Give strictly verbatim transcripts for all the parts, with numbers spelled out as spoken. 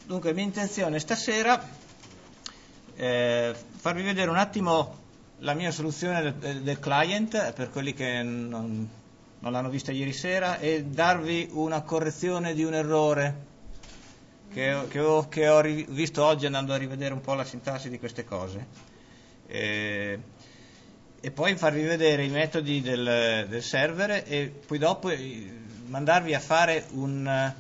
Dunque, mia intenzione stasera eh, farvi vedere un attimo la mia soluzione del, del client per quelli che non, non l'hanno vista ieri sera e darvi una correzione di un errore che, che, ho, che ho visto oggi andando a rivedere un po' la sintassi di queste cose eh, e poi farvi vedere i metodi del, del server e poi dopo mandarvi a fare un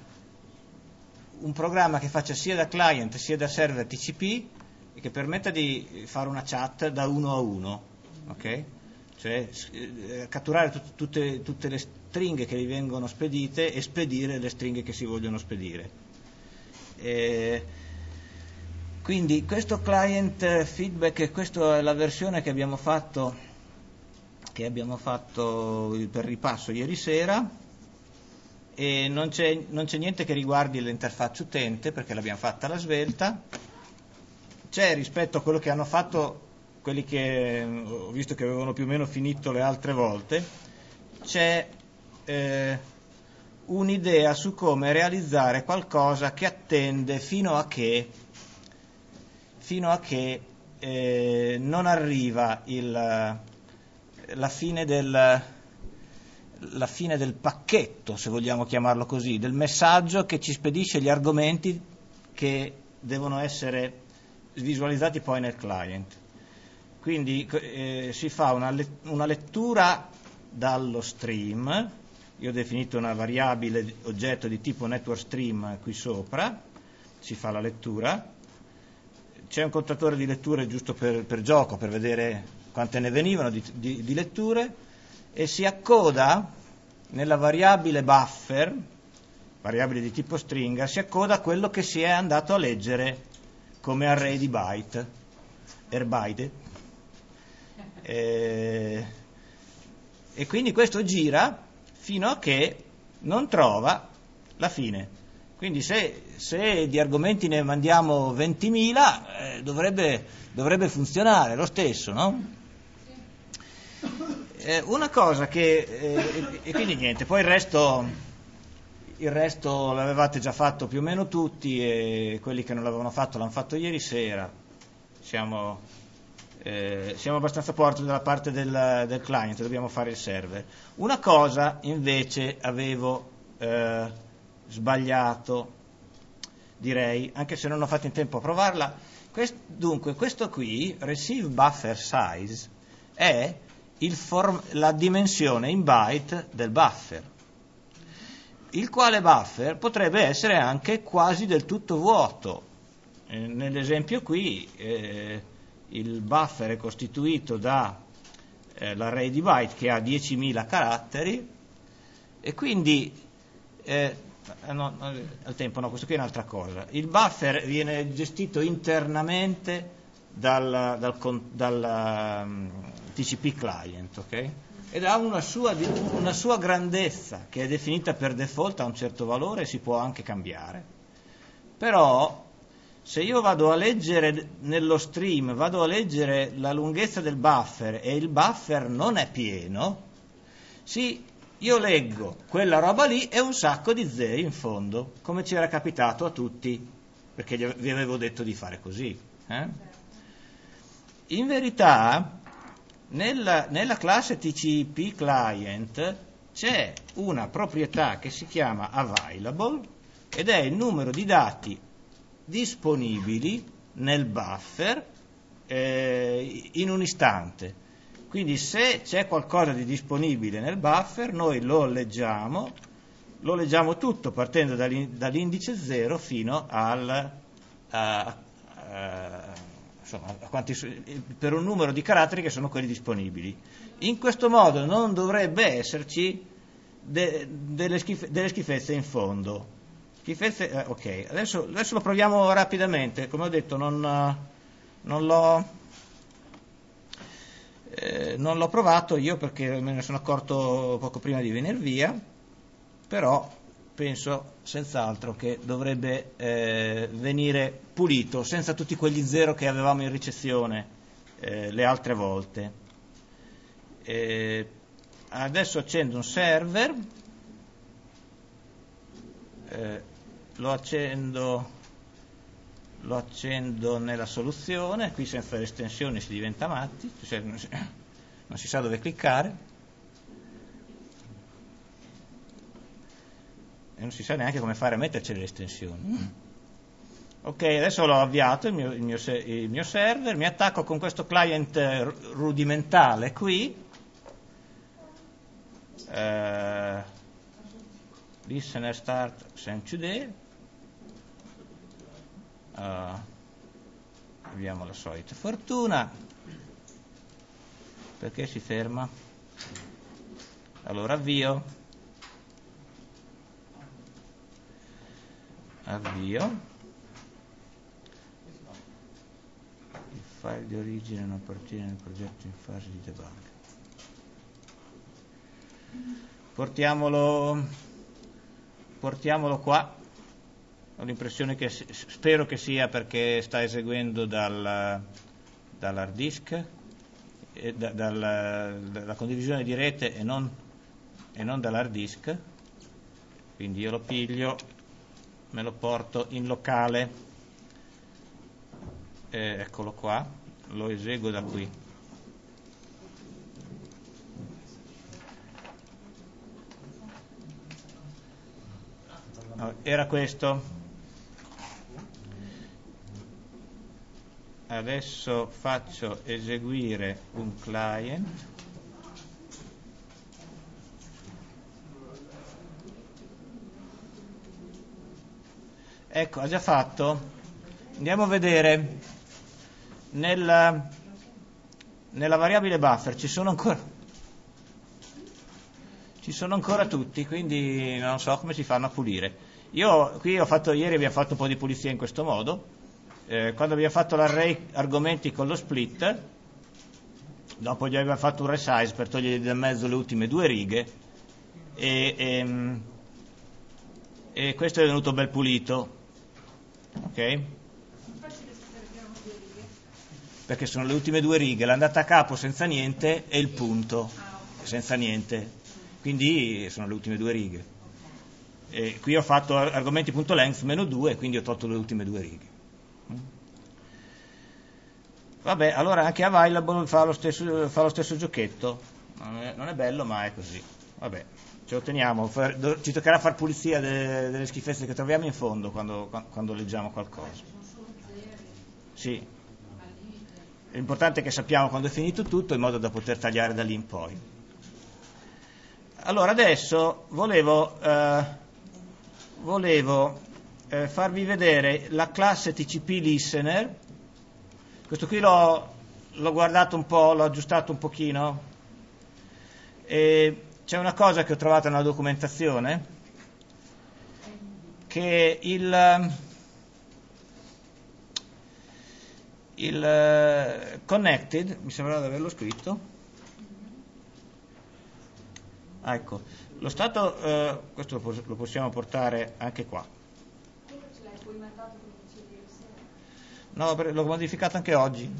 un programma che faccia sia da client sia da server T C P e che permetta di fare una chat da uno a uno, ok? Cioè eh, catturare tut- tutte, tutte le stringhe che vi vengono spedite e spedire le stringhe che si vogliono spedire. E quindi questo client feedback, questa è la versione che abbiamo fatto, che abbiamo fatto per ripasso ieri sera. E non c'è, non c'è niente che riguardi l'interfaccia utente perché l'abbiamo fatta alla svelta. C'è rispetto a quello che hanno fatto quelli che ho visto che avevano più o meno finito le altre volte, c'è eh, un'idea su come realizzare qualcosa che attende fino a che fino a che eh, non arriva il, la fine del la fine del pacchetto, se vogliamo chiamarlo così, del messaggio che ci spedisce gli argomenti che devono essere visualizzati poi nel client. Quindi eh, si fa una, let- una lettura dallo stream, io ho definito una variabile oggetto di tipo network stream qui sopra, si fa la lettura, c'è un contatore di letture giusto per, per gioco, per vedere quante ne venivano di, di, di letture, e si accoda nella variabile buffer, variabile di tipo stringa, si accoda a quello che si è andato a leggere come array di byte, er byte, e, e quindi questo gira fino a che non trova la fine. Quindi se, se di argomenti ne mandiamo ventimila eh, dovrebbe, dovrebbe funzionare lo stesso, no? Eh, una cosa che eh, e quindi niente, poi il resto il resto l'avevate già fatto più o meno tutti e quelli che non l'avevano fatto l'hanno fatto ieri sera. Siamo, eh, siamo abbastanza forti dalla parte del, del client, dobbiamo fare il server. Una cosa invece avevo eh, sbagliato, direi, anche se non ho fatto in tempo a provarla. Quest, dunque, questo qui, receive buffer size, è Il form- la dimensione in byte del buffer, il quale buffer potrebbe essere anche quasi del tutto vuoto. Eh, nell'esempio qui eh, il buffer è costituito da eh, l'array di byte che ha diecimila caratteri e quindi eh, no, no, al tempo no, questo qui è un'altra cosa. Il buffer viene gestito internamente dal, dal, dal um, T C P client, ok? Ed ha una sua, una sua grandezza che è definita per default a un certo valore e si può anche cambiare. Però se io vado a leggere nello stream, vado a leggere la lunghezza del buffer e il buffer non è pieno, sì, io leggo quella roba lì e un sacco di zeri in fondo, come ci era capitato a tutti, perché vi avevo detto di fare così. Eh? In verità, nella, nella classe T C P client c'è una proprietà che si chiama available ed è il numero di dati disponibili nel buffer eh, in un istante. Quindi se c'è qualcosa di disponibile nel buffer, noi lo leggiamo, lo leggiamo tutto partendo dall'indice zero fino al... A, a, insomma, quanti, per un numero di caratteri che sono quelli disponibili. In questo modo non dovrebbe esserci de, delle, schife, delle schifezze in fondo. Schifezze, eh, ok, adesso, adesso lo proviamo rapidamente. Come ho detto, non, non l'ho eh, non l'ho provato io perché me ne sono accorto poco prima di venire via, però penso senz'altro che dovrebbe eh, venire pulito, senza tutti quegli zero che avevamo in ricezione eh, le altre volte. Eh, adesso accendo un server, eh, lo accendo lo accendo nella soluzione, qui senza le estensioni si diventa matti, cioè non si, non si sa dove cliccare e non si sa neanche come fare a metterci le estensioni. Ok, adesso l'ho avviato il mio, il, mio, il mio server, mi attacco con questo client rudimentale qui, eh, listener start send today, uh, abbiamo la solita fortuna, perché si ferma? Allora avvio, avvio, il file di origine non appartiene al progetto in fase di debug, portiamolo, portiamolo qua. Ho l'impressione che, spero che sia perché sta eseguendo dal, dall'hard disk, e da, dal, dalla condivisione di rete e non, e non dall'hard disk, quindi io lo piglio, me lo porto in locale, eh, eccolo qua, lo eseguo da qui. No, era questo. Adesso faccio eseguire un client, ecco, ha già fatto. Andiamo a vedere nella, nella variabile buffer ci sono ancora ci sono ancora tutti, quindi non so come si fanno a pulire. Io qui ho fatto, ieri abbiamo fatto un po' di pulizia in questo modo. Eh, quando abbiamo fatto l'array argomenti con lo split, dopo gli abbiamo fatto un resize per togliere da mezzo le ultime due righe e, e, e questo è venuto bel pulito, ok? Perché sono le ultime due righe, l'andata a capo senza niente e il punto senza niente, quindi sono le ultime due righe. E qui ho fatto argomenti.length meno due, quindi ho tolto le ultime due righe. Vabbè, allora anche available fa lo stesso, fa lo stesso giochetto, non è, non è bello ma è così. Vabbè, ce lo teniamo, ci toccherà far pulizia delle, delle schifezze che troviamo in fondo quando, quando leggiamo qualcosa. Sì, l'importante è che sappiamo quando è finito tutto in modo da poter tagliare da lì in poi. Allora adesso volevo, eh, volevo eh, farvi vedere la classe T C P listener. Questo qui l'ho, l'ho guardato un po', l'ho aggiustato un pochino, e c'è una cosa che ho trovato nella documentazione, che il, il connected, mi sembrava di averlo scritto, ah, ecco, lo stato, eh, questo lo, lo possiamo portare anche qua. No, l'ho modificato anche oggi.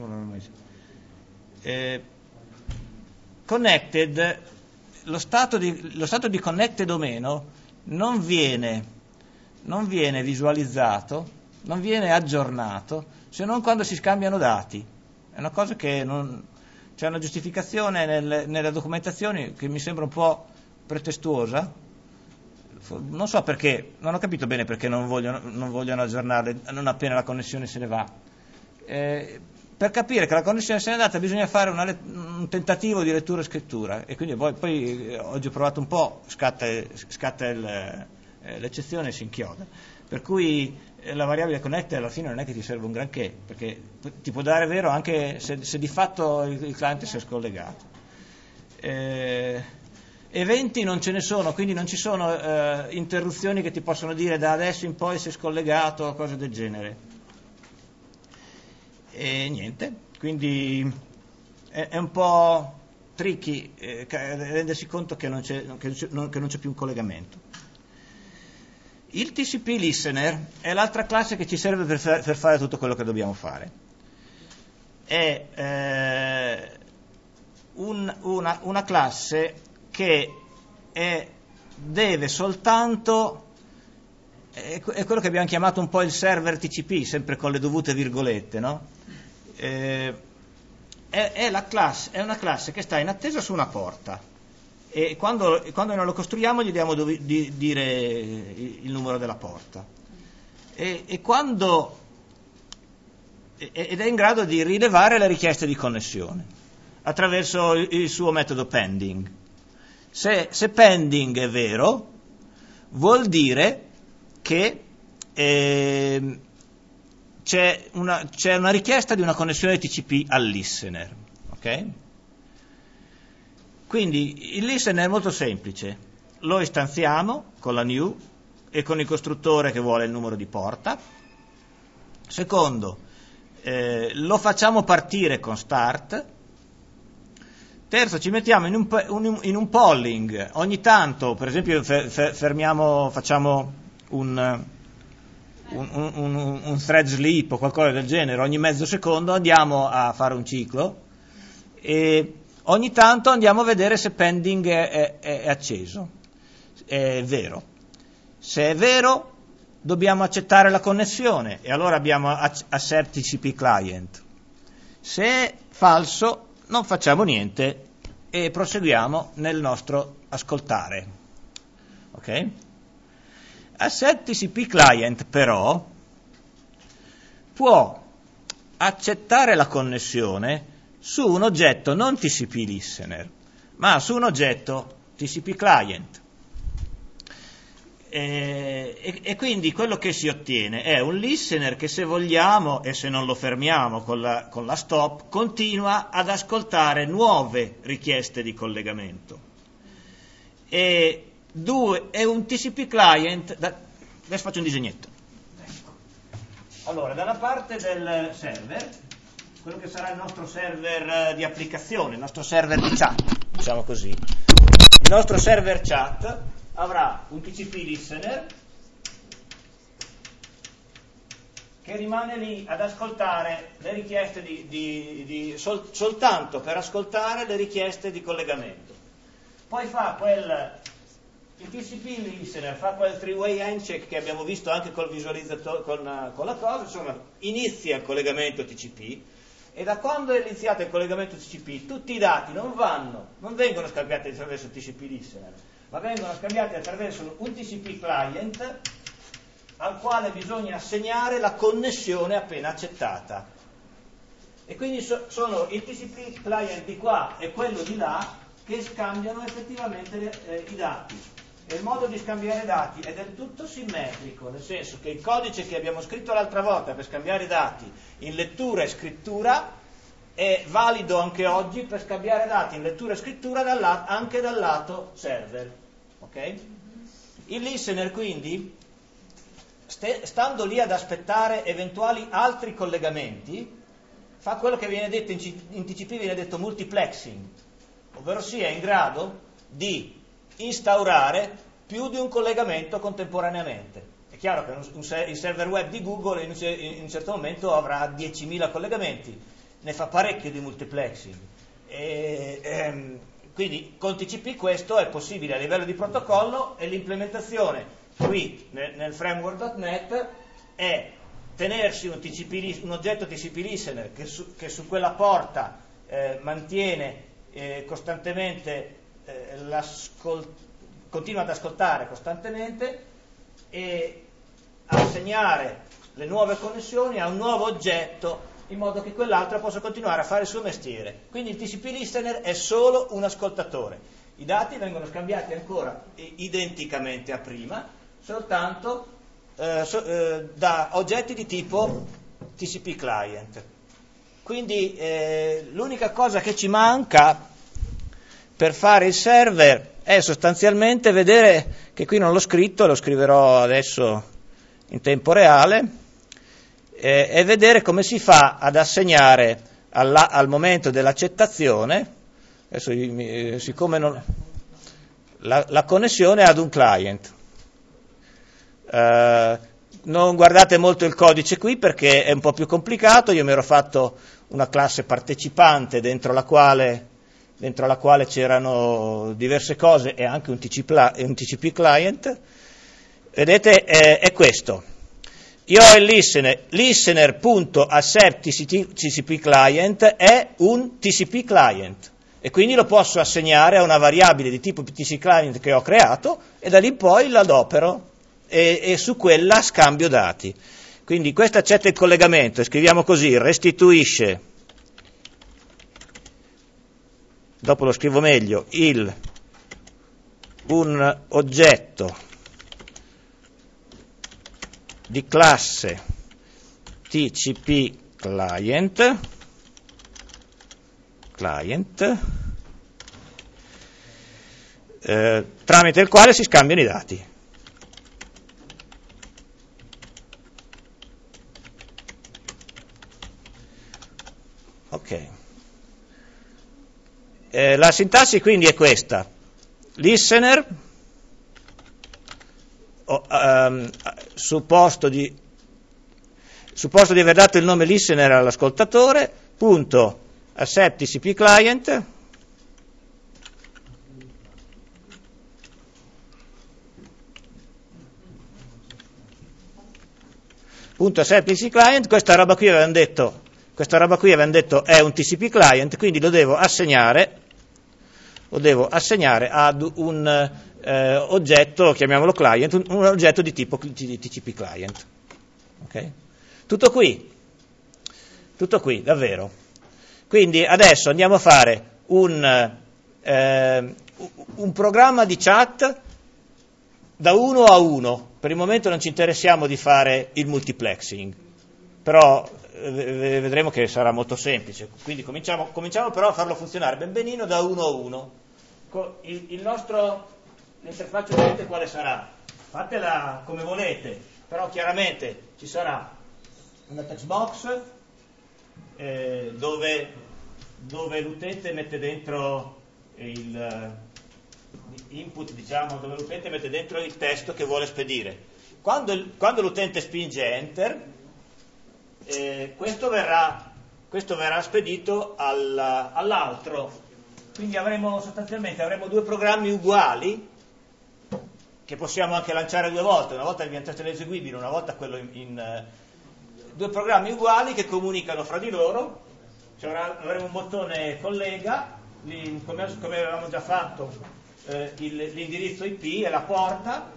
Eh, connected, lo stato, di, lo stato di connected o meno non viene, non viene visualizzato, non viene aggiornato se non quando si scambiano dati. È una cosa che non, c'è una giustificazione nel, nella documentazione che mi sembra un po' pretestuosa. Non so perché, non ho capito bene perché non vogliono, non vogliono aggiornarle non appena la connessione se ne va. Eh, per capire che la connessione se n'è andata bisogna fare una, un tentativo di lettura e scrittura, e quindi poi, poi eh, oggi ho provato un po', scatta, scatta il, eh, l'eccezione e si inchioda. Per cui eh, la variabile connect alla fine non è che ti serve un granché, perché ti può dare vero anche se, se di fatto il, il cliente si è scollegato. Eh, Eventi non ce ne sono, quindi non ci sono eh, interruzioni che ti possono dire da adesso in poi si è scollegato o cose del genere. E niente, quindi è, è un po' tricky eh, rendersi conto che non, c'è, che, non, che non c'è più un collegamento. Il T C P listener è l'altra classe che ci serve per, fa- per fare tutto quello che dobbiamo fare. È eh, un, una, una classe che è, deve soltanto è, è quello che abbiamo chiamato un po' il server T C P, sempre con le dovute virgolette, no? Eh, è, è, la classe, è una classe che sta in attesa su una porta, e quando, quando noi lo costruiamo gli diamo dovi, di, dire il numero della porta, e, e quando ed è in grado di rilevare le richieste di connessione attraverso il, il suo metodo pending. Se, se pending è vero, vuol dire che eh, c'è, una, c'è una richiesta di una connessione T C P al listener. Ok? Quindi il listener è molto semplice, lo istanziamo con la new e con il costruttore che vuole il numero di porta. Secondo, eh, lo facciamo partire con start. Terzo, ci mettiamo in un, un, in un polling, ogni tanto, per esempio fer, fer, fermiamo, facciamo un, un, un, un thread sleep o qualcosa del genere, ogni mezzo secondo andiamo a fare un ciclo e ogni tanto andiamo a vedere se pending è, è, è acceso, è vero. Se è vero dobbiamo accettare la connessione e allora abbiamo accept T C P client. Se è falso non facciamo niente e proseguiamo nel nostro ascoltare. Ok? Accept T C P client però può accettare la connessione su un oggetto non T C P listener, ma su un oggetto T C P client. E, e, e quindi quello che si ottiene è un listener che, se vogliamo e se non lo fermiamo con la, con la stop, continua ad ascoltare nuove richieste di collegamento. E due è un T C P client. Da, adesso faccio un disegnetto. Allora, dalla parte del server, quello che sarà il nostro server di applicazione, il nostro server di chat, diciamo così, il nostro server chat avrà un T C P listener che rimane lì ad ascoltare le richieste di, di, di sol, soltanto per ascoltare le richieste di collegamento. Poi fa quel il T C P listener fa quel three-way handshake che abbiamo visto anche col visualizzatore, con, con la cosa, insomma, inizia il collegamento T C P, e da quando è iniziato il collegamento T C P tutti i dati non vanno, non vengono scambiati attraverso il T C P listener, ma vengono scambiati attraverso un T C P client al quale bisogna assegnare la connessione appena accettata. E quindi so, sono il T C P client di qua e quello di là che scambiano effettivamente le, eh, i dati. E il modo di scambiare dati è del tutto simmetrico, nel senso che il codice che abbiamo scritto l'altra volta per scambiare dati in lettura e scrittura è valido anche oggi per scambiare dati in lettura e scrittura dal lato, anche dal lato server. Okay? Il listener quindi, st- stando lì ad aspettare eventuali altri collegamenti, fa quello che viene detto in, C- in T C P, viene detto multiplexing, ovvero sia in grado di instaurare più di un collegamento contemporaneamente. È chiaro che un, un ser- il server web di Google in un, in un certo momento avrà diecimila collegamenti, ne fa parecchio di multiplexing. E, ehm, quindi con T C P questo è possibile a livello di protocollo, e l'implementazione qui nel, nel framework punto net è tenersi un, T C P, un oggetto T C P listener che su, che su quella porta eh, mantiene eh, costantemente eh, continua ad ascoltare costantemente e assegnare le nuove connessioni a un nuovo oggetto in modo che quell'altro possa continuare a fare il suo mestiere. Quindi il T C P listener è solo un ascoltatore. I dati vengono scambiati ancora identicamente a prima, soltanto eh, so, eh, da oggetti di tipo T C P client. Quindi eh, l'unica cosa che ci manca per fare il server è sostanzialmente vedere, che qui non l'ho scritto, lo scriverò adesso in tempo reale, eh, e vedere come si fa ad assegnare alla, al momento dell'accettazione, adesso eh, siccome non, la, la connessione ad un client. Eh, non guardate molto il codice qui perché è un po' più complicato, io mi ero fatto una classe partecipante dentro la quale dentro la quale c'erano diverse cose e anche un T C P, un T C P client, vedete, eh, è questo. Io ho il listener, listener.acceptTCP_client è un T C P client e quindi lo posso assegnare a una variabile di tipo T C P client che ho creato e da lì in poi l'adopero e, e su quella scambio dati. Quindi questo accetta il collegamento e scriviamo così, restituisce, dopo lo scrivo meglio, il un oggetto di classe T C P client, client eh, tramite il quale si scambiano i dati. Ok. Eh, la sintassi quindi è questa. Listener, oh, um, supposto, di, supposto di aver dato il nome listener all'ascoltatore, punto accept T C P client, punto accept T C P client, questa roba qui avevamo detto, questa roba qui avevamo detto è un T C P client, quindi lo devo assegnare lo devo assegnare ad un eh, oggetto, chiamiamolo client, un, un oggetto di tipo T C P client. Okay? Tutto qui, tutto qui, davvero. Quindi adesso andiamo a fare un, eh, un programma di chat da uno a uno. Per il momento non ci interessiamo di fare il multiplexing, però eh, vedremo che sarà molto semplice. Quindi cominciamo, cominciamo però a farlo funzionare ben benino da uno a uno. Il, il nostro, l'interfaccia utente quale sarà? Fatela come volete, però chiaramente ci sarà una text box eh, dove, dove l'utente mette dentro il input, diciamo, dove l'utente mette dentro il testo che vuole spedire. Quando, il, quando l'utente spinge enter, eh, questo, verrà, questo verrà spedito al, all'altro. Quindi avremo sostanzialmente avremo due programmi uguali che possiamo anche lanciare due volte, una volta diventato l'eseguibile, una volta quello in, in uh, due programmi uguali che comunicano fra di loro. Cioè, avremo un bottone collega, come, come avevamo già fatto, eh, il, l'indirizzo I P e la porta.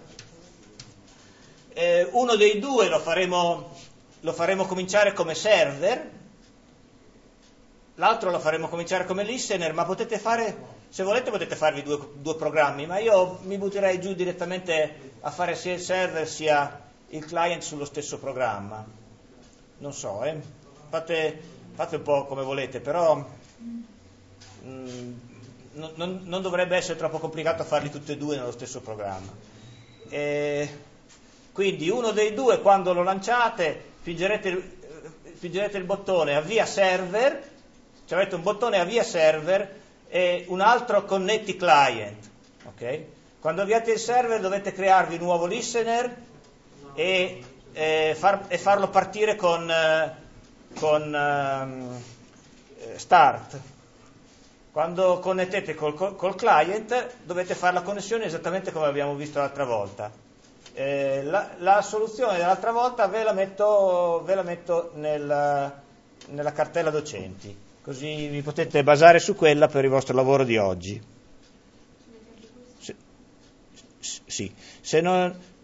Eh, uno dei due lo faremo, lo faremo cominciare come server, l'altro lo faremo cominciare come listener, ma potete fare, se volete potete farvi due, due programmi, ma io mi butterei giù direttamente a fare sia il server sia il client sullo stesso programma. Non so, eh. fate, fate un po' come volete, però mh, non, non, non dovrebbe essere troppo complicato farli tutti e due nello stesso programma. E quindi uno dei due, quando lo lanciate, fingerete, fingerete il bottone avvia server, cioè avete un bottone avvia server e un altro connetti client. Okay? Quando avviate il server dovete crearvi un nuovo listener e, e, far, e farlo partire con, con um, start. Quando connettete col, col client dovete fare la connessione esattamente come abbiamo visto l'altra volta. Eh, la, la soluzione dell'altra volta ve la metto, ve la metto nel, nella cartella docenti. Così vi potete basare su quella per il vostro lavoro di oggi. Se, sì, se non,